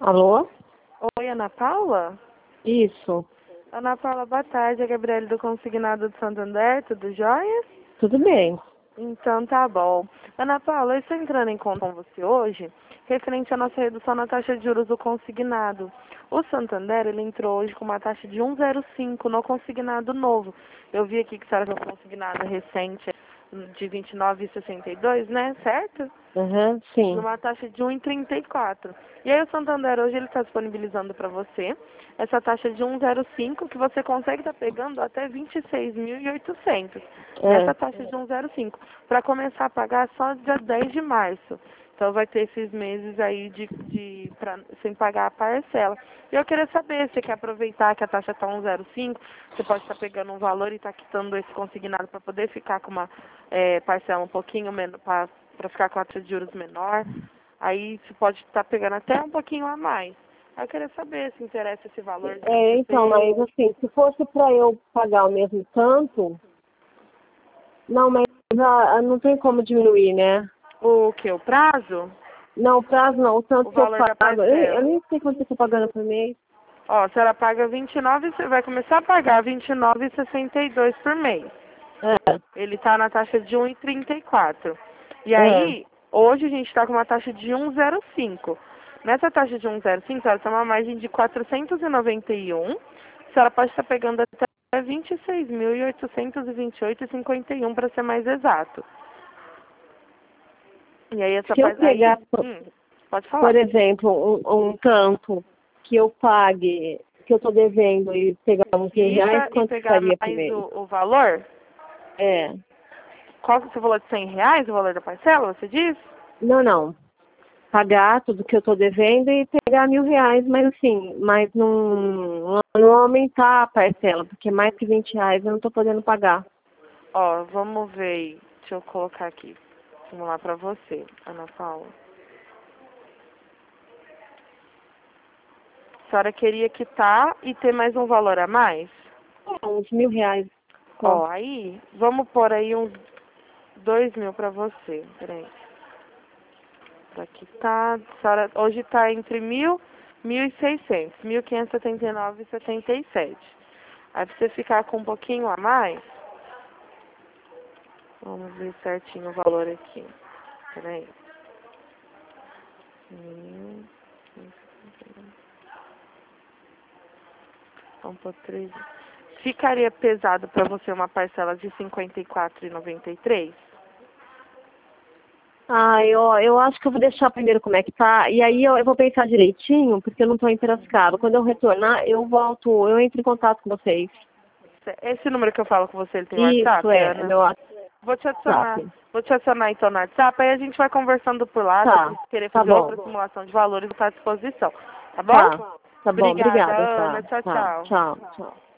Alô? Oi, Ana Paula? Isso. Ana Paula, boa tarde. É a Gabriele do Consignado do Santander, tudo jóia? Tudo bem. Então tá bom. Ana Paula, eu estou entrando em contato com você hoje, referente à nossa redução na taxa de juros do consignado. O Santander, ele entrou hoje com uma taxa de 1,05 no consignado novo. Eu vi aqui que você era um consignado recente de 29,62, né? Certo? Sim. Numa taxa de 1,34. E aí o Santander hoje ele está disponibilizando para você essa taxa de 1,05 que você consegue estar pegando até 26.800 nessa taxa de 1,05 para começar a pagar só dia 10 de março. Então vai ter esses meses aí sem pagar a parcela. E eu queria saber se você quer aproveitar que a taxa está 1,05, você pode estar pegando um valor e estar quitando esse consignado para poder ficar com uma parcela um pouquinho menos, para ficar com a taxa de juros menor. Aí você pode estar pegando até um pouquinho a mais. Aí eu queria saber se interessa esse valor de Então, 26. mas assim, se fosse para eu pagar o mesmo tanto, não, mas não tem como diminuir, né? O que? O prazo? Não, o prazo não, o tanto O que eu valor da pago. Eu parcela. nem sei quanto eu estou pagando por mês. Ó, se ela paga 29, você vai começar a pagar 29,62 por mês. É, Ele está na taxa de 1,34. E é. aí, hoje a gente está com uma taxa de 1,05. Nessa taxa de 1,05, ela tem uma margem de 491. Se ela pode estar pegando até 26.828,51 para ser mais exato. E aí essa Se eu parte aí, pegar, pode por falar. exemplo, um tanto que eu pague, que eu estou devendo e pegar uns R$ 1.000, E quanto pegar ficaria por mais mês? o valor? É. Qual que você falou de R$ 100, o valor da parcela, você disse? Não, não. Pagar tudo que eu estou devendo e pegar R$ 1.000, mas assim, não aumentar a parcela, porque mais que R$ 20 eu não estou podendo pagar. Ó, vamos ver aí. Deixa eu colocar aqui. Vamos lá pra você, Ana Paula. A senhora queria quitar e ter mais um valor a mais? Uns R$ 1.000 só. Ó, aí, vamos pôr aí uns 2.000 pra você. Peraí. Pra quitar. A senhora hoje tá entre 1.000 e 1.600. 1.579,77. Aí pra você ficar com um pouquinho a mais, vamos ver certinho o valor aqui. Peraí. 1.000. Vamos por 3. Ficaria pesado para você uma parcela de R$ 54,93? Eu acho que eu vou deixar primeiro como é que tá, e aí eu vou pensar direitinho, porque eu não estou em Piracicaba. Quando eu retornar, eu entro em contato com vocês. Esse número que eu falo com você, ele tem Isso, WhatsApp, é Ana? meu Vou te adicionar. WhatsApp. Vou te adicionar então no WhatsApp, aí a gente vai conversando por lá. Se Tá, você querer tá fazer outra bom. simulação de valores, está à disposição. Tá bom? Tá, tá bom, Obrigada, obrigada, Ana. tá, Tchau, tá, tchau. tchau, tchau.